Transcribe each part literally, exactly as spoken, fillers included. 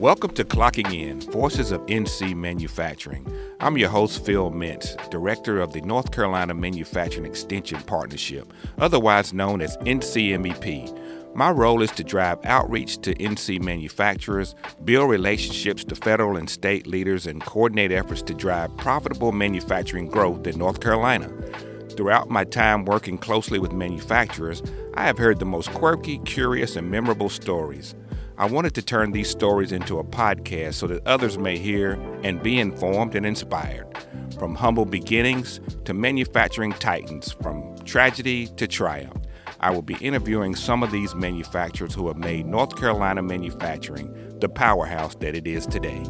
Welcome to Clocking In, Voices of N C Manufacturing. I'm your host, Phil Mintz, Director of the North Carolina Manufacturing Extension Partnership, otherwise known as N C M E P. My role is to drive outreach to N C manufacturers, build relationships to federal and state leaders, and coordinate efforts to drive profitable manufacturing growth in North Carolina. Throughout my time working closely with manufacturers, I have heard the most quirky, curious, and memorable stories. I wanted to turn these stories into a podcast so that others may hear and be informed and inspired. From humble beginnings to manufacturing titans, from tragedy to triumph, I will be interviewing some of these manufacturers who have made North Carolina manufacturing the powerhouse that it is today.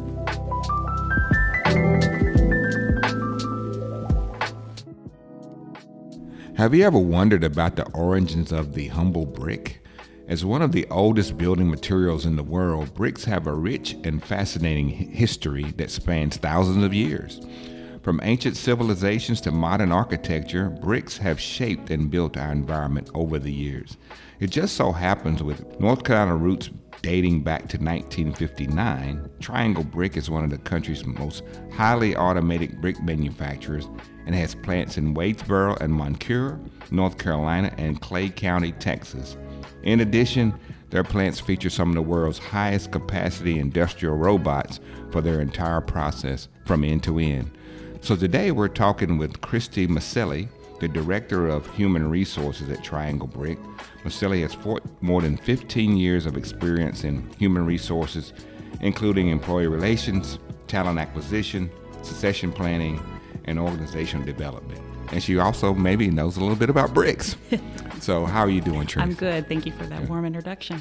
Have you ever wondered about the origins of the humble brick? As one of the oldest building materials in the world, bricks have a rich and fascinating history that spans thousands of years. From ancient civilizations to modern architecture, bricks have shaped and built our environment over the years. It just so happens, with North Carolina roots dating back to nineteen fifty-nine, Triangle Brick is one of the country's most highly automated brick manufacturers and has plants in Wadesboro and Moncure, North Carolina, and Clay County, Texas. In addition, their plants feature some of the world's highest capacity industrial robots for their entire process from end to end. So today we're talking with Christy Maselli, the Director of Human Resources at Triangle Brick. Maselli has four, more than fifteen years of experience in human resources, including employee relations, talent acquisition, succession planning, and organizational development. And she also maybe knows a little bit about bricks. So how are you doing, Tracy? I'm good. Thank you for that warm introduction.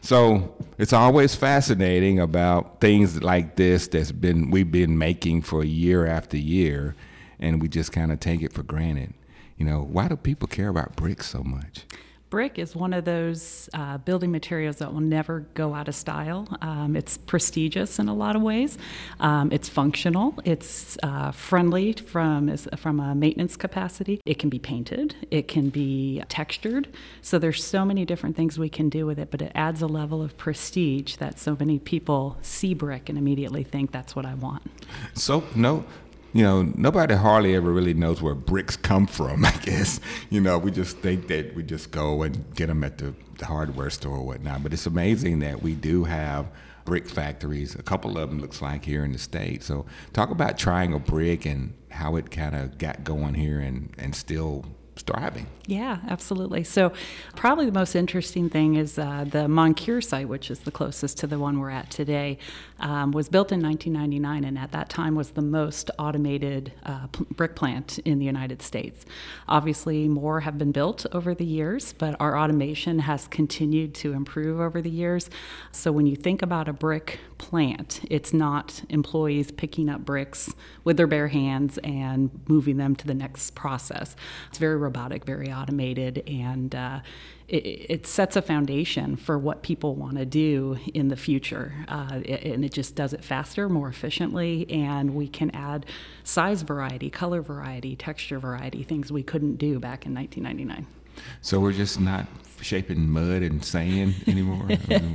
So it's always fascinating about things like this that's been we've been making for year after year, and we just kind of take it for granted. You know, why do people care about bricks so much? Brick is one of those uh, building materials that will never go out of style. Um, it's prestigious in a lot of ways. Um, it's functional. It's uh, friendly from from a maintenance capacity. It can be painted. It can be textured. So there's so many different things we can do with it, but it adds a level of prestige that so many people see brick and immediately think that's what I want. So no. You know, nobody hardly ever really knows where bricks come from, I guess. You know, we just think that we just go and get them at the, the hardware store or whatnot. But it's amazing that we do have brick factories. A couple of them looks like here in the state. So talk about Triangle Brick and how it kind of got going here and, and still thriving. Yeah, absolutely. So probably the most interesting thing is uh, the Moncure site, which is the closest to the one we're at today, um, was built in nineteen ninety-nine, and at that time was the most automated uh, p- brick plant in the United States. Obviously, more have been built over the years, but our automation has continued to improve over the years. So when you think about a brick plant, it's not employees picking up bricks with their bare hands and moving them to the next process. It's very robotic, very automated, and uh, it, it sets a foundation for what people want to do in the future. Uh, it, and it just does it faster, more efficiently, and we can add size variety, color variety, texture variety, things we couldn't do back in nineteen ninety-nine. So we're just not shaping mud and sand anymore?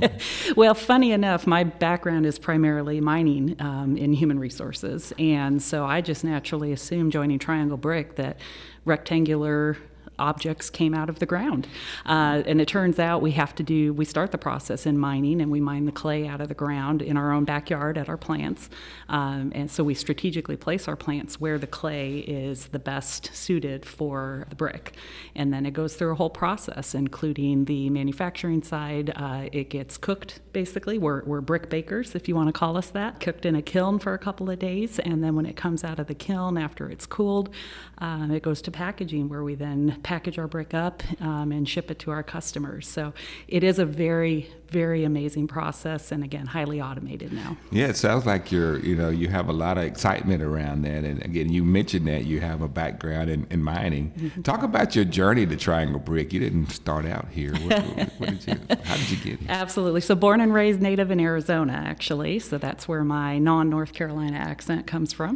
Well, funny enough, my background is primarily mining um, in human resources, and so I just naturally assumed joining Triangle Brick that rectangular objects came out of the ground. Uh, and it turns out we have to do, we start the process in mining, and we mine the clay out of the ground in our own backyard at our plants. Um, and so we strategically place our plants where the clay is the best suited for the brick. And then it goes through a whole process, including the manufacturing side. Uh, it gets cooked, basically. We're, we're brick bakers, if you want to call us that, cooked in a kiln for a couple of days. And then when it comes out of the kiln, after it's cooled, um, it goes to packaging, where we then package our brick up um, and ship it to our customers. So it is a very, very amazing process, and again, highly automated now. Yeah, it sounds like you're, you know, you have a lot of excitement around that. And again, you mentioned that you have a background in, in mining. Mm-hmm. Talk about your journey to Triangle Brick. You didn't start out here. What, what, what did you, how did you get here? Absolutely. So born and raised native in Arizona, actually. So that's where my non-North Carolina accent comes from.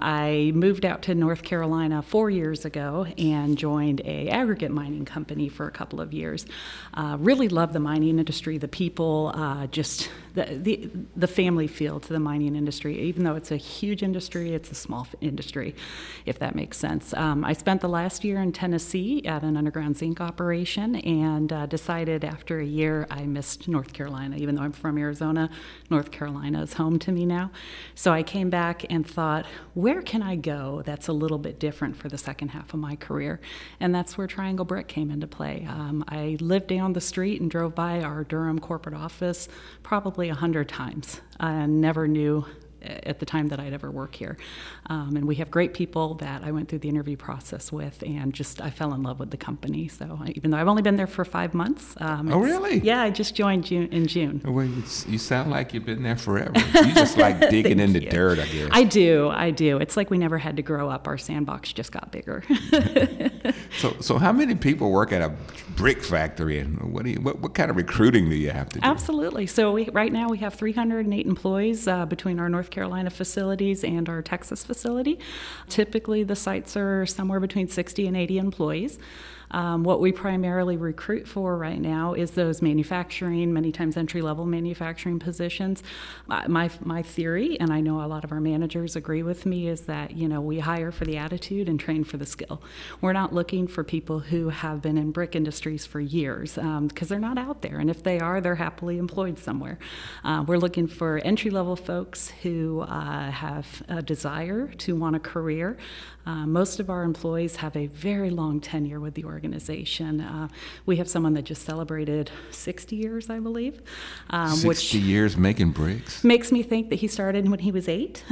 I moved out to North Carolina four years ago and joined a aggregate mining company for a couple of years. Uh, really love the mining industry. The people, uh, just the, the the family feel to the mining industry. Even though it's a huge industry, it's a small industry, if that makes sense. Um, I spent the last year in Tennessee at an underground zinc operation, and uh, decided after a year I missed North Carolina. Even though I'm from Arizona, North Carolina is home to me now. So I came back and thought, where can I go that's a little bit different for the second half of my career? And that's where Triangle Brick came into play. Um, I lived down the street and drove by our Durham corporate office probably a hundred times. I never knew at the time that I'd ever work here. Um, and we have great people that I went through the interview process with, and just I fell in love with the company. So even though I've only been there for five months. Um, oh, really? Yeah, I just joined June, in June. Well, it's, you sound like you've been there forever. You just like digging in the dirt, I guess. I do, I do. It's like we never had to grow up. Our sandbox just got bigger. so so how many people work at a brick factory, and what, do you, what, what kind of recruiting do you have to do? Absolutely. So we, right now we have three hundred eight employees uh, between our North Carolina facilities and our Texas facility. Typically, the sites are somewhere between sixty and eighty employees. Um, what we primarily recruit for right now is those manufacturing, many times entry-level manufacturing positions. Uh, my my theory, and I know a lot of our managers agree with me, is that, you know, we hire for the attitude and train for the skill. We're not looking for people who have been in brick industries for years, because um, they're not out there. And if they are, they're happily employed somewhere. Uh, we're looking for entry-level folks who uh, have a desire to want a career. Uh, most of our employees have a very long tenure with the organization. Uh, we have someone that just celebrated sixty years, I believe. Um, sixty which years making bricks? Makes me think that he started when he was eight.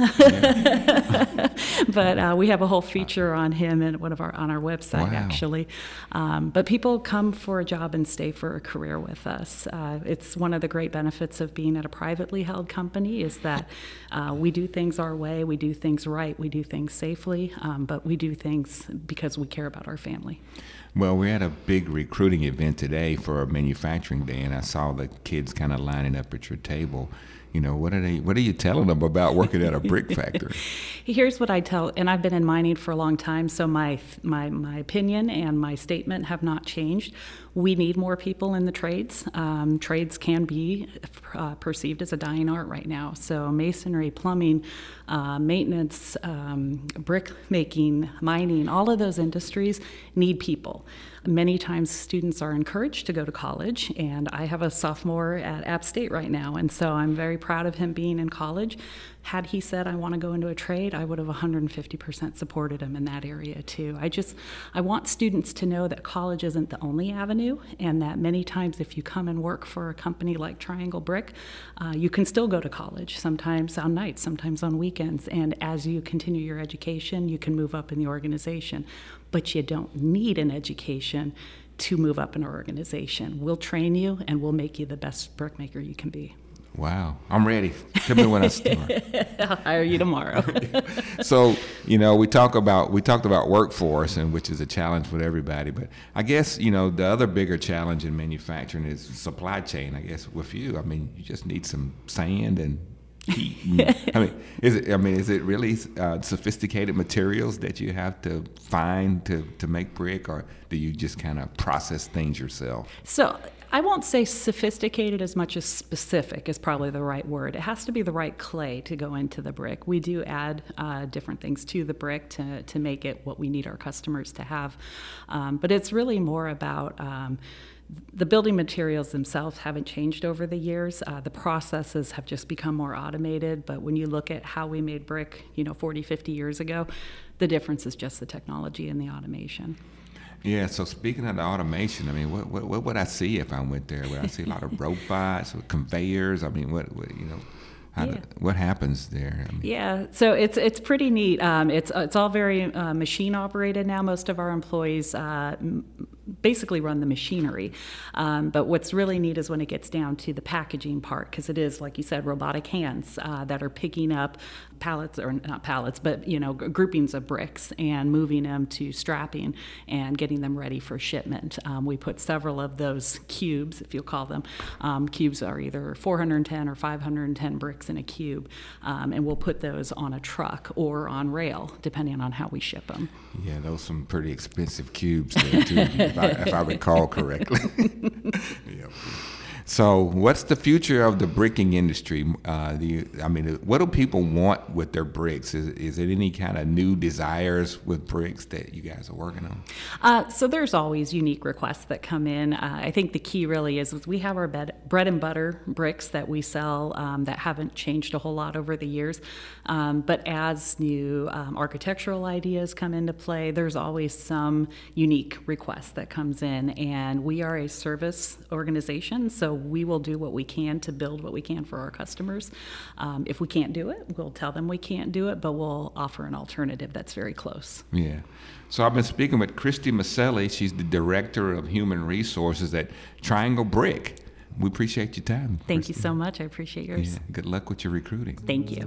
Yeah. But uh, we have a whole feature on him in one of our on our website, wow. actually. Um, but people come for a job and stay for a career with us. Uh, it's one of the great benefits of being at a privately held company is that uh, we do things our way, we do things right, we do things safely. Um, but we do things because we care about our family. Well, we're at a big recruiting event today for a manufacturing day, and I saw the kids kind of lining up at your table. You know, what are they? What are you telling them about working at a brick factory? Here's what I tell, and I've been in mining for a long time, so my my my opinion and my statement have not changed. We need more people in the trades. Um, trades can be uh, perceived as a dying art right now. So masonry, plumbing, uh, maintenance, um, brick making, mining, all of those industries need people. Many times students are encouraged to go to college, and I have a sophomore at App State right now, and so I'm very proud of him being in college. Had he said, I want to go into a trade, I would have one hundred fifty percent supported him in that area too. I just, I want students to know that college isn't the only avenue, and that many times if you come and work for a company like Triangle Brick, uh, you can still go to college, sometimes on nights, sometimes on weekends, and as you continue your education, you can move up in the organization. But you don't need an education to move up in our organization. We'll train you, and we'll make you the best brickmaker you can be. Wow, I'm ready. Tell me when I start. I'll hire you tomorrow. So, you know, we talk about we talked about workforce, and which is a challenge with everybody. But I guess, you know, the other bigger challenge in manufacturing is supply chain. I guess with you, I mean, you just need some sand and heat. And, I mean, is it? I mean, is it really uh, sophisticated materials that you have to find to to make brick, or do you just kind of process things yourself? So I won't say sophisticated as much as specific is probably the right word. It has to be the right clay to go into the brick. We do add uh, different things to the brick to, to make it what we need our customers to have. Um, but it's really more about um, the building materials themselves haven't changed over the years. Uh, the processes have just become more automated. But when you look at how we made brick, you know, forty, fifty years ago, the difference is just the technology and the automation. Yeah, so speaking of the automation, I mean, what, what what would I see if I went there? Would I see a lot of robots or conveyors? I mean, what, what you know, how yeah. do, what happens there? I mean, yeah, so it's it's pretty neat. Um, it's it's all very uh, machine operated now. Most of our employees uh, m- basically run the machinery. Um, but what's really neat is when it gets down to the packaging part, because it is, like you said, robotic hands uh, that are picking up pallets, or not pallets, but you know, g- groupings of bricks and moving them to strapping and getting them ready for shipment. Um, we put several of those cubes, if you'll call them. Um, cubes are either four hundred ten or five hundred ten bricks in a cube, um, and we'll put those on a truck or on rail, depending on how we ship them. Yeah, those are some pretty expensive cubes there too, if, I, if I recall correctly. Yeah. So, what's the future of the bricking industry? Uh, do you, I mean, what do people want with their bricks? Is, is there any kind of new desires with bricks that you guys are working on? Uh, so there's always unique requests that come in. Uh, I think the key really is, is we have our bed, bread and butter bricks that we sell um, that haven't changed a whole lot over the years. Um, but as new um, architectural ideas come into play, there's always some unique request that comes in. And we are a service organization, so we will do what we can to build what we can for our customers. Um, if we can't do it, we'll tell them we can't do it, but we'll offer an alternative that's very close. Yeah. So I've been speaking with Christy Maselli. She's the Director of Human Resources at Triangle Brick. We appreciate your time. Thank Christy. you so much. I appreciate yours. Yeah. Good luck with your recruiting. Thank you.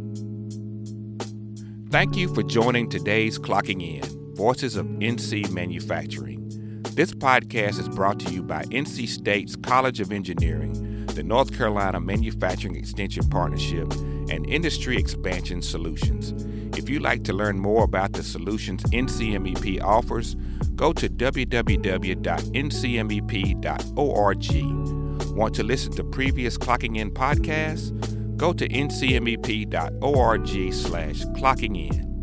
Thank you for joining today's Clocking In, Voices of N C Manufacturing. This podcast is brought to you by N C State's College of Engineering, the North Carolina Manufacturing Extension Partnership, and Industry Expansion Solutions. If you'd like to learn more about the solutions N C M E P offers, go to w w w dot n c m e p dot org. Want to listen to previous Clocking In podcasts? Go to n c m e p dot org slash clocking in.